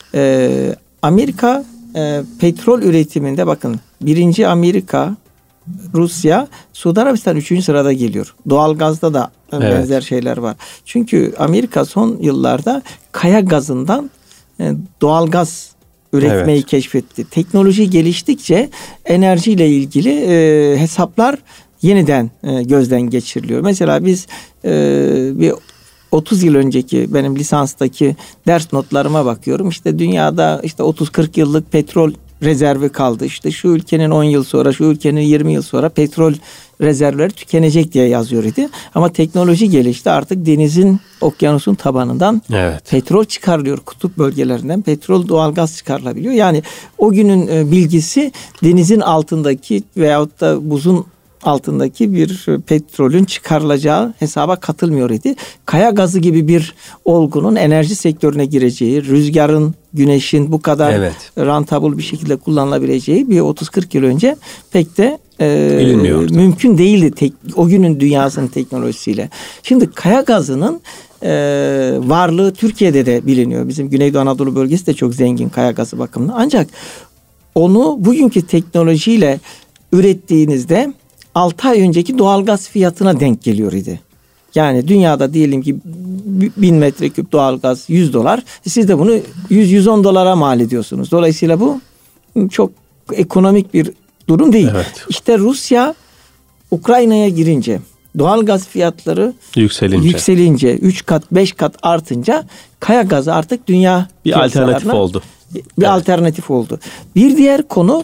Amerika petrol üretiminde bakın, 1. Amerika, Rusya, Suudi Arabistan 3. sırada geliyor. Doğalgazda da benzer şeyler var. Çünkü Amerika son yıllarda kaya gazından doğalgaz üretmeyi keşfetti. Teknoloji geliştikçe enerjiyle ilgili hesaplar yeniden gözden geçiriliyor. Mesela biz bir 30 yıl önceki benim lisanstaki ders notlarıma bakıyorum. İşte dünyada işte 30-40 yıllık petrol rezervi kaldı. İşte şu ülkenin 10 yıl sonra, şu ülkenin 20 yıl sonra petrol rezervleri tükenecek diye yazıyor idi. Ama teknoloji gelişti. Artık denizin, okyanusun tabanından petrol çıkarılıyor. Kutup bölgelerinden petrol, doğalgaz çıkarılabiliyor. Yani o günün bilgisi denizin altındaki veyahut da buzun altındaki bir petrolün çıkarılacağı hesaba katılmıyor idi. Kaya gazı gibi bir olgunun enerji sektörüne gireceği, rüzgarın, güneşin bu kadar rentable bir şekilde kullanılabileceği bir 30-40 yıl önce pek de mümkün değildi o günün dünyasının teknolojisiyle. Şimdi kaya gazının varlığı Türkiye'de de biliniyor. Bizim Güneydoğu Anadolu bölgesi de çok zengin kaya gazı bakımından. Ancak onu bugünkü teknolojiyle ürettiğinizde 6 ay önceki doğalgaz fiyatına denk geliyor idi. Yani dünyada diyelim ki 1000 metreküp doğalgaz $100. Siz de bunu $100-110 mal ediyorsunuz. Dolayısıyla bu çok ekonomik bir durum değil. Evet. İşte Rusya Ukrayna'ya girince, doğalgaz fiyatları yükselince 3 kat 5 kat artınca kaya gazı artık dünya bir alternatif oldu. Bir alternatif oldu. Bir diğer konu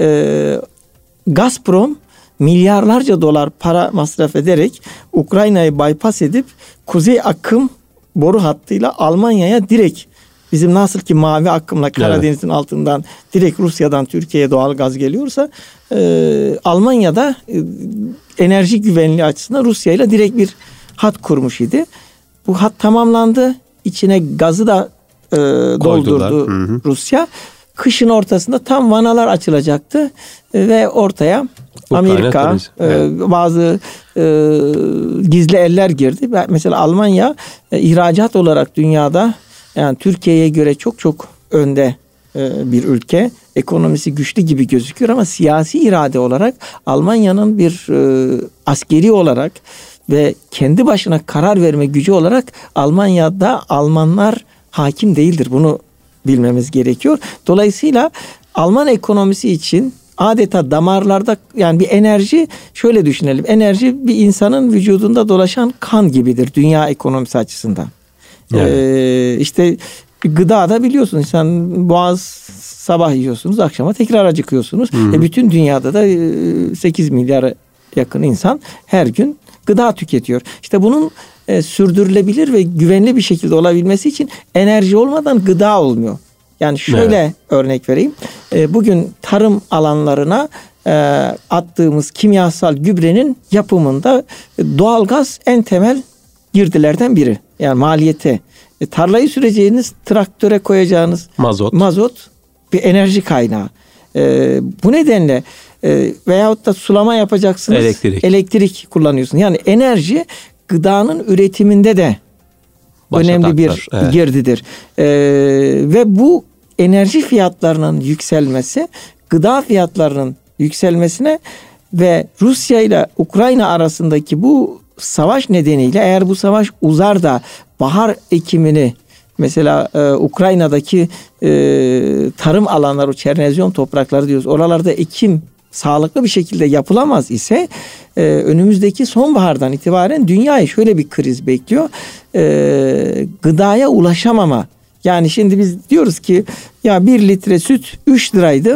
Gazprom milyarlarca dolar para masraf ederek Ukrayna'yı bypass edip Kuzey Akım boru hattıyla Almanya'ya direkt, bizim nasıl ki mavi akımla Karadeniz'in altından direkt Rusya'dan Türkiye'ye doğal gaz geliyorsa Almanya'da enerji güvenliği açısından Rusya ile direkt bir hat kurmuş idi. Bu hat tamamlandı. İçine gazı da doldurdu Rusya. Kışın ortasında tam vanalar açılacaktı ve ortaya Amerika, bazı gizli eller girdi. Mesela Almanya ihracat olarak dünyada, yani Türkiye'ye göre çok çok önde bir ülke. Ekonomisi güçlü gibi gözüküyor ama siyasi irade olarak Almanya'nın bir askeri olarak ve kendi başına karar verme gücü olarak Almanya'da Almanlar hakim değildir. Bunu bilmemiz gerekiyor. Dolayısıyla Alman ekonomisi için adeta damarlarda, yani bir enerji, şöyle düşünelim. Enerji bir insanın vücudunda dolaşan kan gibidir dünya ekonomisi açısından. Evet. İşte gıda da biliyorsunuz, sen boğaz sabah yiyorsunuz, akşama tekrar acıkıyorsunuz. Bütün dünyada da 8 milyara yakın insan her gün gıda tüketiyor. İşte bunun sürdürülebilir ve güvenli bir şekilde olabilmesi için enerji olmadan gıda olmuyor. Yani şöyle örnek vereyim. Bugün tarım alanlarına attığımız kimyasal gübrenin yapımında doğalgaz en temel girdilerden biri. Yani maliyeti. Tarlayı süreceğiniz, traktöre koyacağınız mazot bir enerji kaynağı. Bu nedenle veyahut da sulama yapacaksınız. Elektrik kullanıyorsunuz. Yani enerji gıdanın üretiminde de önemli bir girdidir. Ve bu enerji fiyatlarının yükselmesi, gıda fiyatlarının yükselmesine ve Rusya ile Ukrayna arasındaki bu savaş nedeniyle, eğer bu savaş uzar da bahar ekimini, mesela Ukrayna'daki tarım alanları, o Çernezyon toprakları diyoruz, oralarda ekim sağlıklı bir şekilde yapılamaz ise önümüzdeki sonbahardan itibaren dünyayı şöyle bir kriz bekliyor. Gıdaya ulaşamama. Yani şimdi biz diyoruz ki ya 1 litre süt 3 liraydı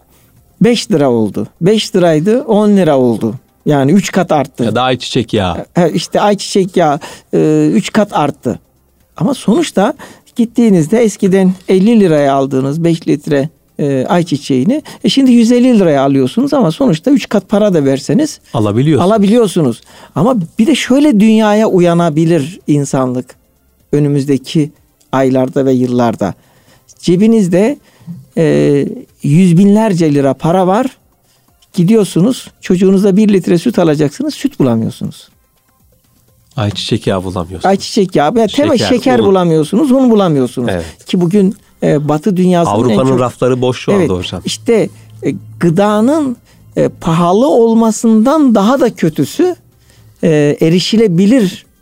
5 lira oldu. 5 liraydı 10 lira oldu. Yani 3 kat arttı. Ya da ayçiçek yağı. İşte ayçiçek yağı 3 kat arttı. Ama sonuçta gittiğinizde eskiden 50 liraya aldığınız 5 litre ayçiçeğini şimdi 150 liraya alıyorsunuz ama sonuçta 3 kat para da verseniz alabiliyorsunuz. Ama bir de şöyle dünyaya uyanabilir insanlık önümüzdeki aylarda ve yıllarda. Cebinizde yüz binlerce lira para var. Gidiyorsunuz, çocuğunuza 1 litre süt alacaksınız, süt bulamıyorsunuz. Ayçiçek yağı bulamıyorsunuz. Ayçiçek yağı veya temel şeker bulamıyorsunuz, un bulamıyorsunuz. Evet. Ki bugün Batı dünyasının Avrupa'nın rafları boş şu anda hocam. İşte gıdanın pahalı olmasından daha da kötüsü erişilebilir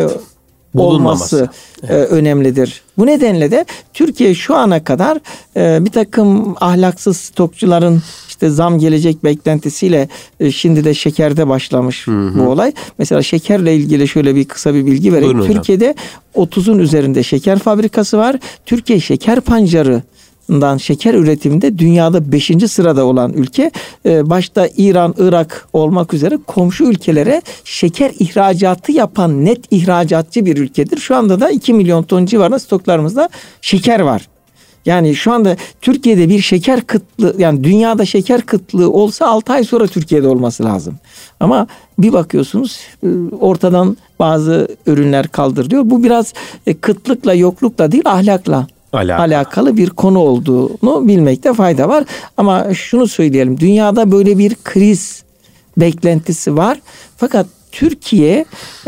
olması önemlidir. Bu nedenle de Türkiye şu ana kadar bir takım ahlaksız stokçuların işte zam gelecek beklentisiyle şimdi de şekerde başlamış bu olay. Mesela şekerle ilgili şöyle bir kısa bir bilgi vereyim. Buyurun Türkiye'de 30'un üzerinde şeker fabrikası var. Türkiye şeker pancarından şeker üretiminde dünyada 5. sırada olan ülke. Başta İran, Irak olmak üzere komşu ülkelere şeker ihracatı yapan net ihracatçı bir ülkedir. Şu anda da 2 milyon ton civarında stoklarımızda şeker var. Yani şu anda Türkiye'de bir şeker kıtlığı, yani dünyada şeker kıtlığı olsa 6 ay sonra Türkiye'de olması lazım. Ama bir bakıyorsunuz ortadan bazı ürünler kaldırılıyor. Bu biraz kıtlıkla, yoklukla değil, ahlakla alakalı bir konu olduğunu bilmekte fayda var. Ama şunu söyleyelim, dünyada böyle bir kriz beklentisi var. Fakat Türkiye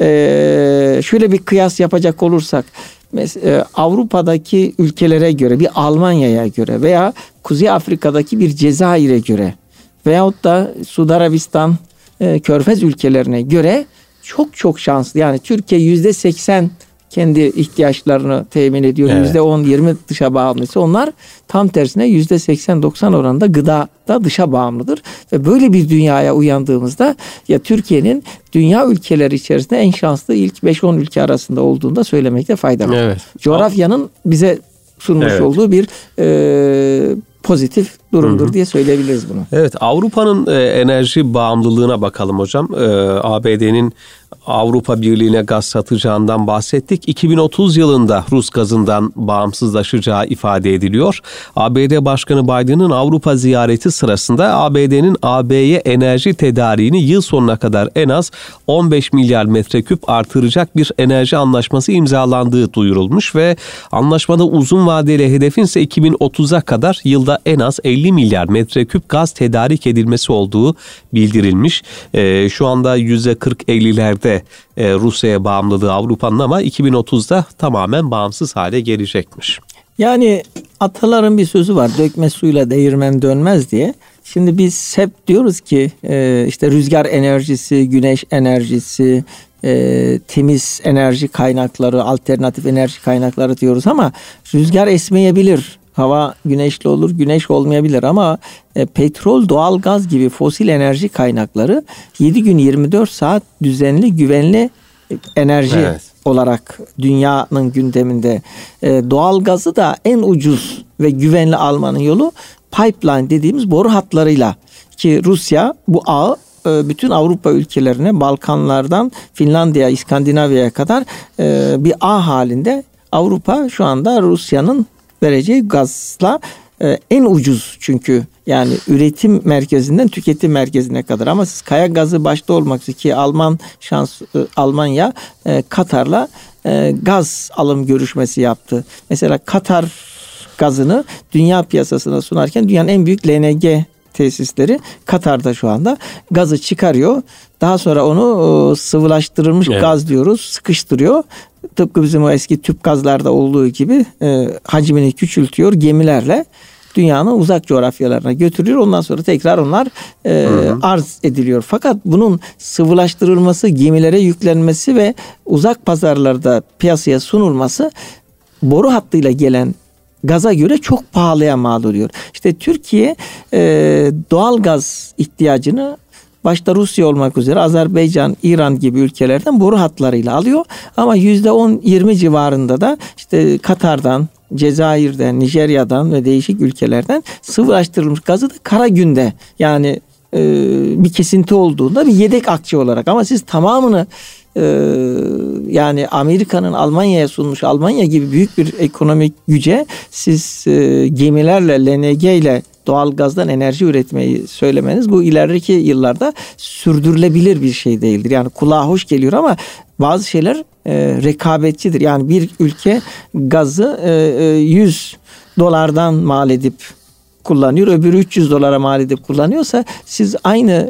şöyle bir kıyas yapacak olursak, mesela Avrupa'daki ülkelere göre, bir Almanya'ya göre veya Kuzey Afrika'daki bir Cezayir'e göre veyahut da Suudi Arabistan, Körfez ülkelerine göre çok şanslı. Yani Türkiye %80 kendi ihtiyaçlarını temin ediyor. Evet. %10-20 dışa bağımlıysa onlar tam tersine %80-90 oranında gıdada dışa bağımlıdır. Ve böyle bir dünyaya uyandığımızda ya Türkiye'nin dünya ülkeleri içerisinde en şanslı ilk 5-10 ülke arasında olduğunu da söylemekte fayda var. Evet. Coğrafyanın bize sunmuş olduğu bir pozitif durumdur diye söyleyebiliriz bunu. Evet, Avrupa'nın enerji bağımlılığına bakalım hocam. ABD'nin Avrupa Birliği'ne gaz satacağından bahsettik. 2030 yılında Rus gazından bağımsızlaşacağı ifade ediliyor. ABD Başkanı Biden'ın Avrupa ziyareti sırasında ABD'nin AB'ye enerji tedariğini yıl sonuna kadar en az 15 milyar metreküp artıracak bir enerji anlaşması imzalandığı duyurulmuş ve anlaşmada uzun vadeli hedefin ise 2030'a kadar yılda en az 50 milyar metreküp gaz tedarik edilmesi olduğu bildirilmiş. Şu anda %40-50'lerde Rusya'ya bağımlılığı Avrupa'nın ama 2030'da tamamen bağımsız hale gelecekmiş. Yani ataların bir sözü var, dökme suyla değirmen dönmez diye. Şimdi biz hep diyoruz ki işte rüzgar enerjisi, güneş enerjisi, temiz enerji kaynakları, alternatif enerji kaynakları diyoruz ama rüzgar esmeyebilir. hava güneşli olur, güneş olmayabilir ama petrol, doğalgaz gibi fosil enerji kaynakları 7 gün 24 saat düzenli, güvenli enerji olarak dünyanın gündeminde. Doğalgazı da en ucuz ve güvenli almanın yolu pipeline dediğimiz boru hatlarıyla, ki Rusya bu ağı bütün Avrupa ülkelerine, Balkanlardan Finlandiya, İskandinavya'ya kadar bir ağ halinde. Avrupa şu anda Rusya'nın vereceği gazla en ucuz, çünkü yani üretim merkezinden tüketim merkezine kadar. Ama siz kaya gazı başta olmak üzere, ki Almanya Katar'la gaz alım görüşmesi yaptı. Mesela Katar gazını dünya piyasasına sunarken dünyanın en büyük LNG tesisleri Katar'da şu anda gazı çıkarıyor. Daha sonra onu sıvılaştırılmış gaz diyoruz, sıkıştırıyor. Tıpkı bizim o eski tüp gazlarda olduğu gibi hacmini küçültüyor, gemilerle dünyanın uzak coğrafyalarına götürüyor. Ondan sonra tekrar onlar arz ediliyor. Fakat bunun sıvılaştırılması, gemilere yüklenmesi ve uzak pazarlarda piyasaya sunulması boru hattıyla gelen gaza göre çok pahalıya mal oluyor. İşte Türkiye doğal gaz ihtiyacını başta Rusya olmak üzere Azerbaycan, İran gibi ülkelerden boru hatlarıyla alıyor. Ama %10-20 civarında da işte Katar'dan, Cezayir'den, Nijerya'dan ve değişik ülkelerden sıvılaştırılmış gazı da Karagün'de, yani bir kesinti olduğunda bir yedek akçe olarak. Ama siz tamamını yani Amerika'nın Almanya'ya sunmuş, Almanya gibi büyük bir ekonomik güce siz gemilerle, LNG ile doğalgazdan enerji üretmeyi söylemeniz, bu ileriki yıllarda sürdürülebilir bir şey değildir. Yani kulağa hoş geliyor ama bazı şeyler rekabetçidir. Yani bir ülke gazı 100 dolardan mal edip kullanıyor, öbürü 300 dolara mal edip kullanıyorsa siz aynı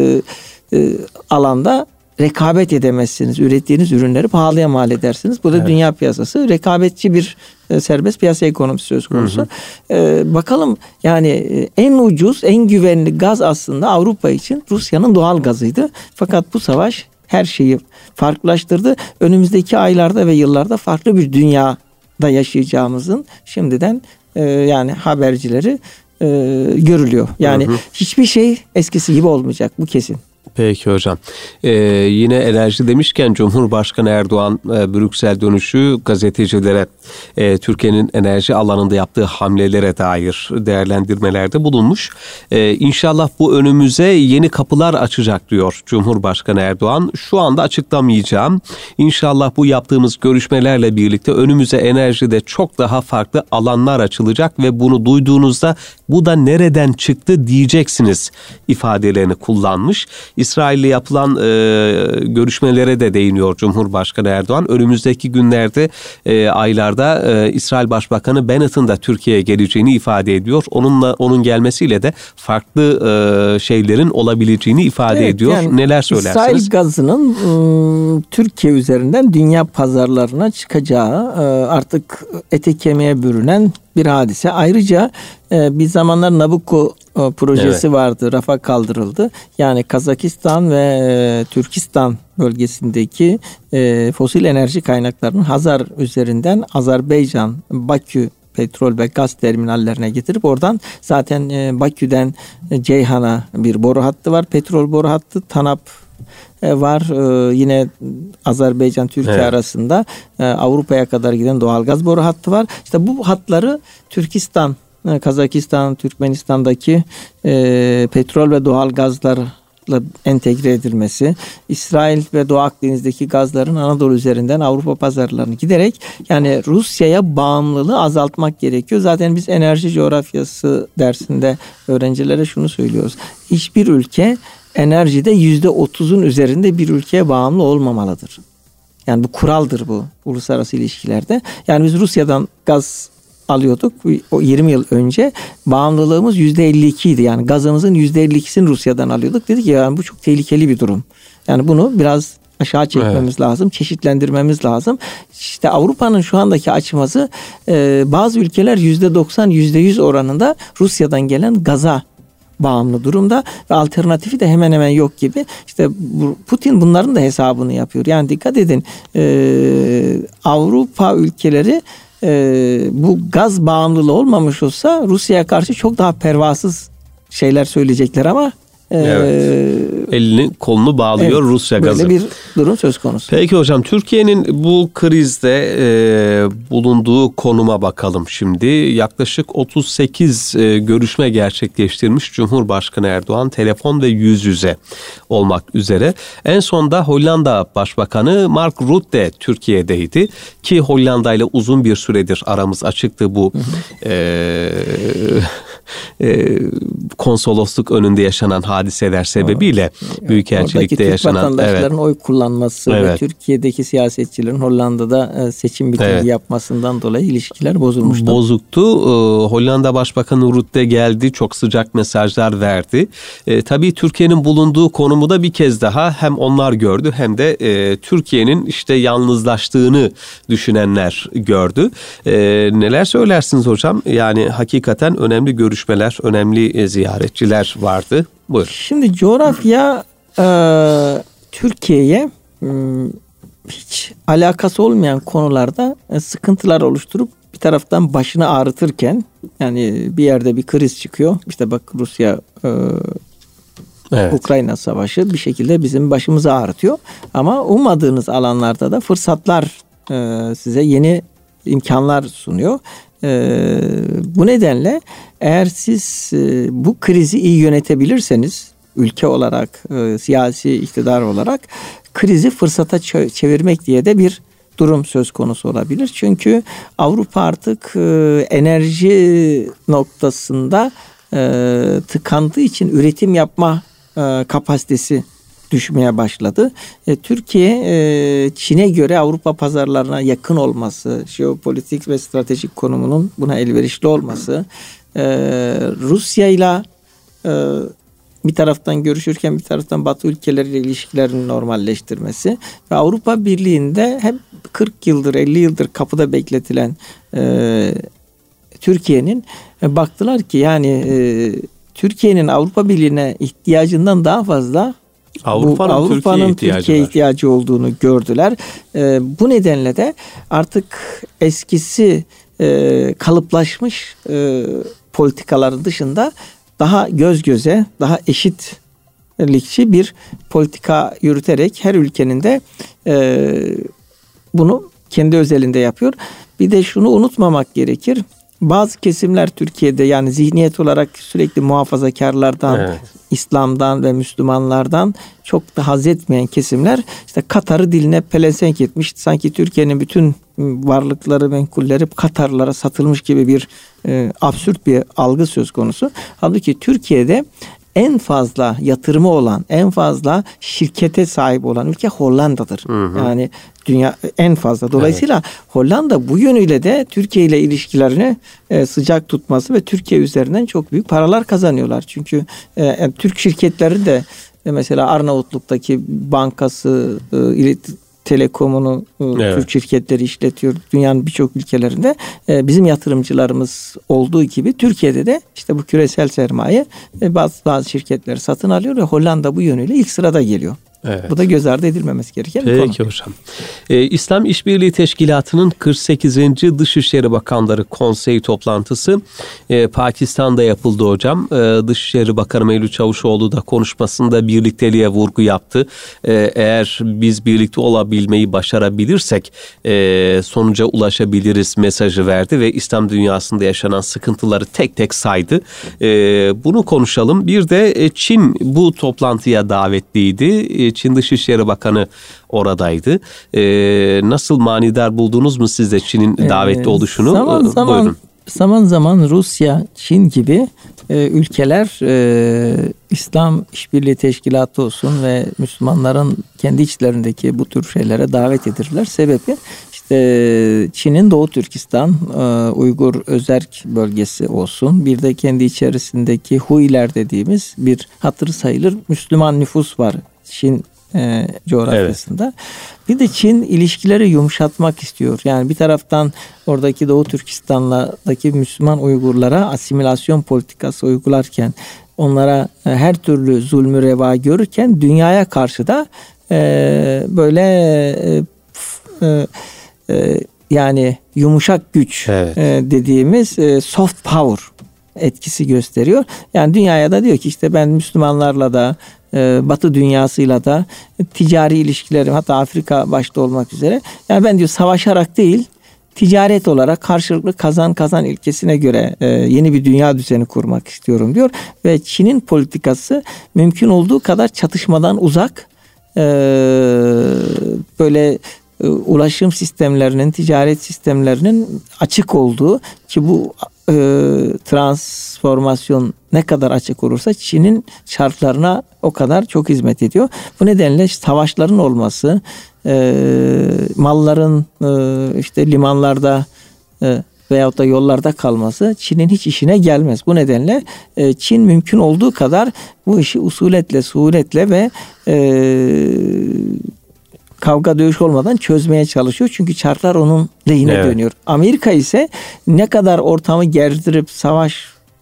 alanda rekabet edemezsiniz. Ürettiğiniz ürünleri pahalıya mal edersiniz. Bu da dünya piyasası. Rekabetçi bir serbest piyasa ekonomisi söz konusu. Bakalım yani en ucuz, en güvenli gaz aslında Avrupa için Rusya'nın doğal gazıydı. Fakat bu savaş her şeyi farklılaştırdı. Önümüzdeki aylarda ve yıllarda farklı bir dünyada yaşayacağımızın şimdiden yani habercileri görülüyor. Yani hiçbir şey eskisi gibi olmayacak. Bu kesin. Peki hocam. Yine enerji demişken Cumhurbaşkanı Erdoğan Brüksel dönüşü gazetecilere Türkiye'nin enerji alanında yaptığı hamlelere dair değerlendirmelerde bulunmuş. İnşallah bu önümüze yeni kapılar açacak diyor Cumhurbaşkanı Erdoğan. Şu anda açıklamayacağım. İnşallah bu yaptığımız görüşmelerle birlikte önümüze enerjide çok daha farklı alanlar açılacak ve bunu duyduğunuzda bu da nereden çıktı diyeceksiniz ifadelerini kullanmış. İsrail'le yapılan görüşmelere de değiniyor Cumhurbaşkanı Erdoğan. Önümüzdeki günlerde, aylarda İsrail Başbakanı Bennett'ın da Türkiye'ye geleceğini ifade ediyor. Onun gelmesiyle de farklı şeylerin olabileceğini ifade ediyor. Yani neler söylersiniz? İsrail gazının Türkiye üzerinden dünya pazarlarına çıkacağı artık ete kemiğe bürünen bir hadise. Ayrıca bir zamanlar Nabucco projesi vardı. Rafa kaldırıldı. Yani Kazakistan ve Türkistan bölgesindeki fosil enerji kaynaklarının Hazar üzerinden Azerbaycan, Bakü petrol ve gaz terminallerine getirip oradan zaten Bakü'den Ceyhan'a bir boru hattı var. Petrol boru hattı. TANAP var. Yine Azerbaycan Türkiye arasında Avrupa'ya kadar giden doğalgaz boru hattı var. İşte bu hatları Türkistan, Kazakistan, Türkmenistan'daki petrol ve doğalgazlarla entegre edilmesi, İsrail ve Doğu Akdeniz'deki gazların Anadolu üzerinden Avrupa pazarlarına giderek yani Rusya'ya bağımlılığı azaltmak gerekiyor. Zaten biz enerji coğrafyası dersinde öğrencilere şunu söylüyoruz. Hiçbir ülke enerjide %30'un üzerinde bir ülkeye bağımlı olmamalıdır. Yani bu kuraldır bu uluslararası ilişkilerde. Yani biz Rusya'dan gaz alıyorduk. O 20 yıl önce bağımlılığımız %52 idi. Yani gazımızın %52'sini Rusya'dan alıyorduk. Dedik ki yani bu çok tehlikeli bir durum. Yani bunu biraz aşağı çekmemiz lazım. Çeşitlendirmemiz lazım. İşte Avrupa'nın şu andaki açması bazı ülkeler %90, %100 oranında Rusya'dan gelen gaza bağımlı durumda ve alternatifi de hemen hemen yok gibi. İşte Putin bunların da hesabını yapıyor. Yani dikkat edin, Avrupa ülkeleri bu gaz bağımlılığı olmamış olsa Rusya'ya karşı çok daha pervasız şeyler söyleyecekler ama elini kolunu bağlıyor Rusya gazı. Böyle bir durum söz konusu. Peki hocam, Türkiye'nin bu krizde bulunduğu konuma bakalım şimdi. Yaklaşık 38 görüşme gerçekleştirmiş Cumhurbaşkanı Erdoğan, telefon ve yüz yüze olmak üzere. En son da Hollanda Başbakanı Mark Rutte Türkiye'deydi ki Hollanda ile uzun bir süredir aramız açıktı bu konsolosluk önünde yaşanan hadiseler sebebiyle, büyükelçilikte yaşanan vatandaşların oy kullanması ve Türkiye'deki siyasetçilerin Hollanda'da seçim mitingi yapmasından dolayı ilişkiler bozulmuştu. Bozuktu. Hollanda Başbakanı Rutte geldi, çok sıcak mesajlar verdi. Tabii Türkiye'nin bulunduğu konumu da bir kez daha hem onlar gördü hem de Türkiye'nin işte yalnızlaştığını düşünenler gördü. Neler söylersiniz hocam? Yani hakikaten önemli görüşmeler, önemli ziyaretçiler vardı. Buyurun. Şimdi coğrafya Türkiye'ye hiç alakası olmayan konularda sıkıntılar oluşturup bir taraftan başını ağrıtırken, yani bir yerde bir kriz çıkıyor. İşte bak Rusya Ukrayna savaşı bir şekilde bizim başımızı ağrıtıyor. Ama ummadığınız alanlarda da fırsatlar size yeni imkanlar sunuyor. Bu nedenle eğer siz bu krizi iyi yönetebilirseniz, ülke olarak, siyasi iktidar olarak krizi fırsata çevirmek diye de bir durum söz konusu olabilir. Çünkü Avrupa artık enerji noktasında tıkandığı için üretim yapma kapasitesi düşmeye başladı. Türkiye Çin'e göre Avrupa pazarlarına yakın olması, jeopolitik ve stratejik konumunun buna elverişli olması, Rusya ile bir taraftan görüşürken bir taraftan Batı ülkeleriyle ilişkilerini normalleştirmesi ve Avrupa Birliği'nde hep 40 yıldır 50 yıldır kapıda bekletilen Türkiye'nin baktılar ki yani Türkiye'nin Avrupa Birliği'ne ihtiyacından daha fazla Avrupa'nın Türkiye'ye ihtiyacı olduğunu gördüler. Bu nedenle de artık eskisi kalıplaşmış politikaların dışında daha göz göze, daha eşitlikçi bir politika yürüterek her ülkenin de bunu kendi özelinde yapıyor. Bir de şunu unutmamak gerekir. Bazı kesimler Türkiye'de, yani zihniyet olarak sürekli muhafazakarlardan, İslam'dan ve Müslümanlardan çok da haz etmeyen kesimler işte Katar'ı diline pelesenk etmiş. Sanki Türkiye'nin bütün varlıkları, menkulleri Katarlara satılmış gibi bir absürt bir algı söz konusu. Halbuki Türkiye'de en fazla yatırımı olan, en fazla şirkete sahip olan ülke Hollanda'dır. Yani dünya en fazla. Dolayısıyla Hollanda bu yönüyle de Türkiye ile ilişkilerini sıcak tutması ve Türkiye üzerinden çok büyük paralar kazanıyorlar. Çünkü Türk şirketleri de mesela Arnavutluk'taki bankası, telekomunu Türk şirketleri işletiyor. Dünyanın birçok ülkelerinde bizim yatırımcılarımız olduğu gibi Türkiye'de de işte bu küresel sermaye bazı şirketleri satın alıyor ve Hollanda bu yönüyle ilk sırada geliyor. Evet. Bu da göz ardı edilmemesi gereken bir konu. Peki hocam. İslam İşbirliği Teşkilatı'nın 48. Dışişleri Bakanları Konseyi toplantısı Pakistan'da yapıldı hocam. Dışişleri Bakanı Mevlüt Çavuşoğlu da konuşmasında birlikteliğe vurgu yaptı. Eğer biz birlikte olabilmeyi başarabilirsek sonuca ulaşabiliriz mesajı verdi ve İslam dünyasında yaşanan sıkıntıları tek tek saydı. Bunu konuşalım. Bir de Çin bu toplantıya davetliydi. Çin Dışişleri Bakanı oradaydı. Nasıl, manidar buldunuz mu siz de Çin'in davetli oluşunu? Zaman zaman Rusya, Çin gibi ülkeler İslam İşbirliği Teşkilatı olsun ve Müslümanların kendi içlerindeki bu tür şeylere davet edilirler. Sebebi işte Çin'in Doğu Türkistan, Uygur Özerk bölgesi olsun. Bir de kendi içerisindeki Huiler dediğimiz bir hatırı sayılır Müslüman nüfus var Çin coğrafyasında. Evet. Bir de Çin ilişkileri yumuşatmak istiyor. Yani bir taraftan oradaki Doğu Türkistan'daki Müslüman Uygurlara asimilasyon politikası uygularken, onlara her türlü zulmü reva görürken dünyaya karşı da böyle yani yumuşak güç dediğimiz soft power etkisi gösteriyor. Yani dünyaya da diyor ki işte ben Müslümanlarla da Batı dünyasıyla da ticari ilişkilerim, hatta Afrika başta olmak üzere, yani ben diyor savaşarak değil, ticaret olarak karşılıklı kazan kazan ilkesine göre yeni bir dünya düzeni kurmak istiyorum diyor. Ve Çin'in politikası mümkün olduğu kadar çatışmadan uzak, böyle ulaşım sistemlerinin, ticaret sistemlerinin açık olduğu, ki bu transformasyon ne kadar açık olursa Çin'in şartlarına o kadar çok hizmet ediyor. Bu nedenle savaşların olması, malların işte limanlarda veyahut da yollarda kalması Çin'in hiç işine gelmez. Bu nedenle Çin mümkün olduğu kadar bu işi usuletle, suhuletle ve kavga dövüş olmadan çözmeye çalışıyor. Çünkü çarklar onun lehine dönüyor. Amerika ise ne kadar ortamı gerdirip savaş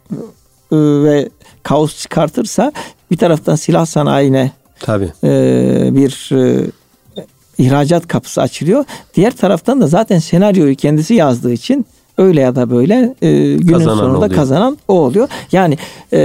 ve kaos çıkartırsa, bir taraftan silah sanayine bir ihracat kapısı açılıyor. Diğer taraftan da zaten senaryoyu kendisi yazdığı için öyle ya da böyle günün sonunda oluyor. Kazanan o oluyor. Yani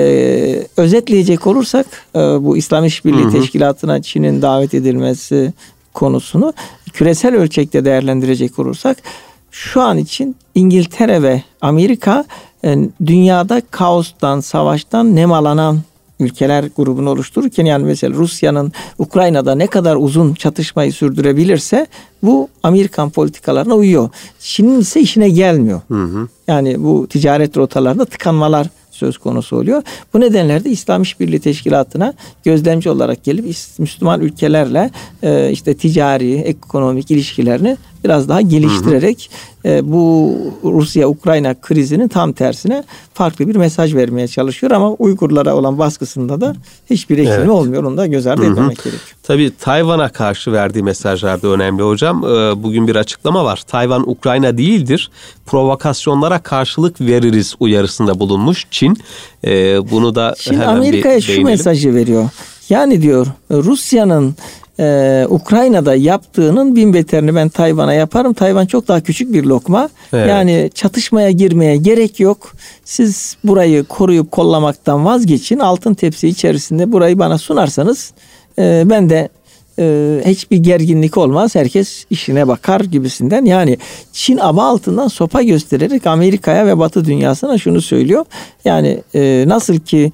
özetleyecek olursak bu İslam İşbirliği Teşkilatı'na Çin'in davet edilmesi konusunu küresel ölçekte değerlendirecek olursak, şu an için İngiltere ve Amerika dünyada kaostan, savaştan nemalanan ülkeler grubunu oluştururken, yani mesela Rusya'nın Ukrayna'da ne kadar uzun çatışmayı sürdürebilirse bu Amerikan politikalarına uyuyor. Çin'in ise işine gelmiyor. Yani bu ticaret rotalarında tıkanmalar söz konusu oluyor. Bu nedenlerde İslam İşbirliği Teşkilatı'na gözlemci olarak gelip Müslüman ülkelerle işte ticari, ekonomik ilişkilerini biraz daha geliştirerek bu Rusya-Ukrayna krizinin tam tersine farklı bir mesaj vermeye çalışıyor, ama Uygurlara olan baskısında da hiçbir eklemi olmuyor. Onu da göz ardı etmemek gerekiyor. Tabii Tayvan'a karşı verdiği mesajlar da önemli hocam. Bugün bir açıklama var. Tayvan Ukrayna değildir, provokasyonlara karşılık veririz uyarısında bulunmuş Çin. Bunu da Şimdi hemen Amerika'ya şu mesajı veriyor. Yani diyor, Rusya'nın Ukrayna'da yaptığının bin beterini ben Tayvan'a yaparım. Tayvan çok daha küçük bir lokma. Yani çatışmaya girmeye gerek yok. Siz burayı koruyup kollamaktan vazgeçin. Altın tepsi içerisinde burayı bana sunarsanız ben de hiçbir gerginlik olmaz. Herkes işine bakar gibisinden. Yani Çin aba altından sopa göstererek Amerika'ya ve Batı dünyasına şunu söylüyor. Yani nasıl ki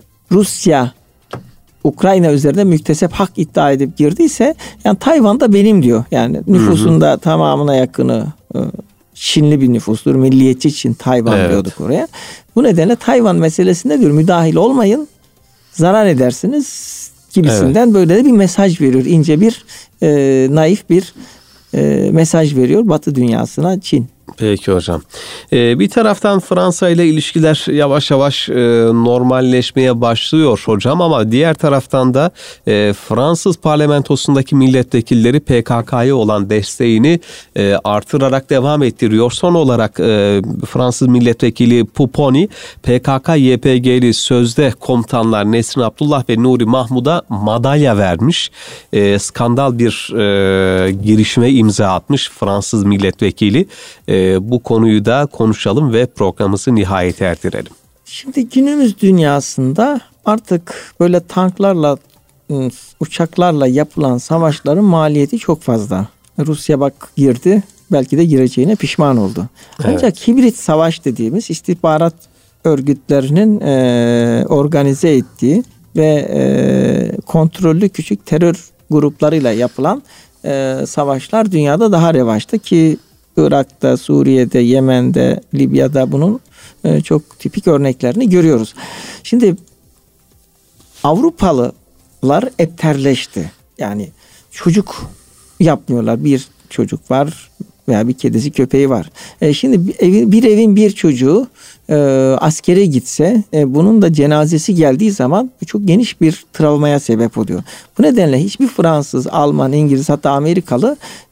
Rusya Ukrayna üzerinde müktesep hak iddia edip girdiyse, yani Tayvan da benim diyor. Yani nüfusunda tamamına yakını Çinli bir nüfustur. Milliyetçi Çin, Tayvan diyorduk oraya. Bu nedenle Tayvan meselesinde diyor müdahil olmayın, zarar edersiniz gibisinden böyle de bir mesaj veriyor. İnce bir naif bir mesaj veriyor Batı dünyasına Çin. Peki hocam. Bir taraftan Fransa ile ilişkiler yavaş yavaş normalleşmeye başlıyor hocam, ama diğer taraftan da Fransız parlamentosundaki milletvekilleri PKK'ya olan desteğini artırarak devam ettiriyor. Son olarak Fransız milletvekili Pupponi, PKK-YPG'li sözde komutanlar Nesrin Abdullah ve Nuri Mahmud'a madalya vermiş. Skandal bir girişime imza atmış Fransız milletvekili. Bu konuyu da konuşalım ve programımızı nihayete erdirelim. Şimdi günümüz dünyasında artık böyle tanklarla, uçaklarla yapılan savaşların maliyeti çok fazla. Rusya bak girdi, belki de gireceğine pişman oldu. Ancak hibrit savaş dediğimiz istihbarat örgütlerinin organize ettiği ve kontrollü küçük terör gruplarıyla yapılan savaşlar dünyada daha revaçta, ki Irak'ta, Suriye'de, Yemen'de, Libya'da bunun çok tipik örneklerini görüyoruz. Şimdi Avrupalılar epterleşti. Yani çocuk yapmıyorlar. Bir çocuk var veya bir kedisi, köpeği var. Şimdi bir evin bir çocuğu askere gitse, bunun da cenazesi geldiği zaman çok geniş bir travmaya sebep oluyor. Bu nedenle hiçbir Fransız, Alman, İngiliz, hatta Amerikalı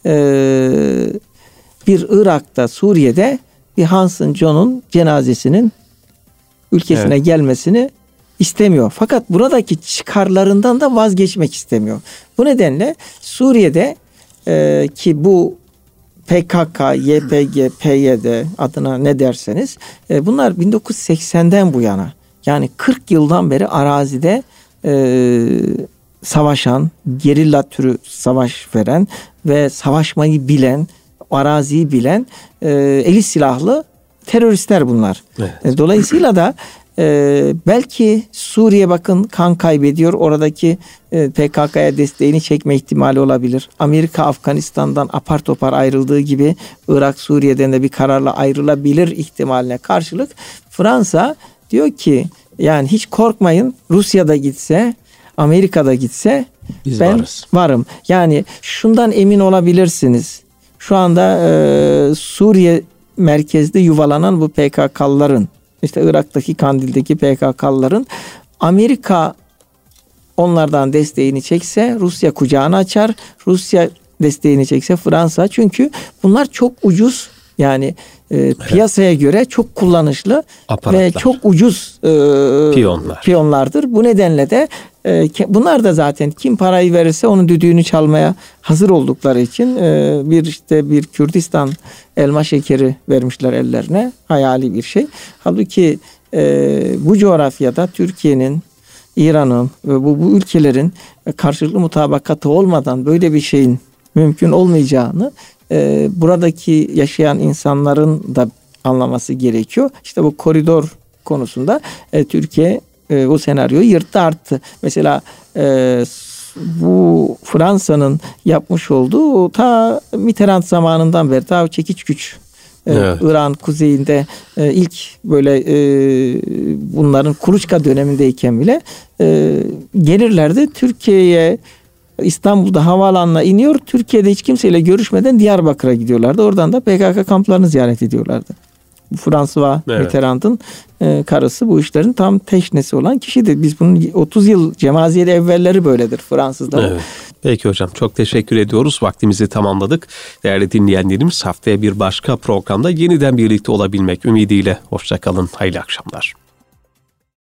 bir Irak'ta, Suriye'de bir Hanson John'un cenazesinin ülkesine gelmesini istemiyor. Fakat buradaki çıkarlarından da vazgeçmek istemiyor. Bu nedenle Suriye'de ki bu PKK, YPG, PYD adına ne derseniz bunlar 1980'den bu yana yani 40 yıldan beri arazide savaşan, gerilla türü savaş veren ve savaşmayı bilen, araziyi bilen eli silahlı teröristler bunlar. Evet. Dolayısıyla da belki Suriye bakın kan kaybediyor. Oradaki PKK'ya desteğini çekme ihtimali olabilir. Amerika Afganistan'dan apar topar ayrıldığı gibi Irak Suriye'den de bir kararla ayrılabilir ihtimaline karşılık Fransa diyor ki yani hiç korkmayın, Rusya'da gitse, Amerika'da gitse biz ben varım. Yani şundan emin olabilirsiniz. Şu anda Suriye merkezde yuvalanan bu PKK'lıların, işte Irak'taki Kandil'deki PKK'lıların Amerika onlardan desteğini çekse Rusya kucağını açar. Rusya desteğini çekse Fransa. Çünkü bunlar çok ucuz. Yani piyasaya göre çok kullanışlı aparatlar ve çok ucuz piyonlardır. Bu nedenle de bunlar da zaten kim parayı verirse onun düdüğünü çalmaya hazır oldukları için bir Kürdistan elma şekeri vermişler ellerine. Hayali bir şey. Halbuki bu coğrafyada Türkiye'nin, İran'ın ve bu ülkelerin karşılıklı mutabakatı olmadan böyle bir şeyin mümkün olmayacağını buradaki yaşayan insanların da anlaması gerekiyor. İşte bu koridor konusunda Türkiye o senaryoyu yırttı attı. Mesela bu Fransa'nın yapmış olduğu ta Mitterrand zamanından beri ta çekiç güç evet. İran kuzeyinde ilk böyle bunların kuluçka dönemindeyken bile gelirlerdi Türkiye'ye. İstanbul'da havaalanına iniyor. Türkiye'de hiç kimseyle görüşmeden Diyarbakır'a gidiyorlardı. Oradan da PKK kamplarını ziyaret ediyorlardı. François evet. Mitterrand'ın karısı bu işlerin tam teşnesi olan kişidir. Biz bunun 30 yıl Cemaziyeli evvelleri böyledir Fransızlar. Evet. Peki hocam, çok teşekkür ediyoruz. Vaktimizi tamamladık. Değerli dinleyenlerimiz, haftaya bir başka programda yeniden birlikte olabilmek ümidiyle. Hoşça kalın. Hayırlı akşamlar.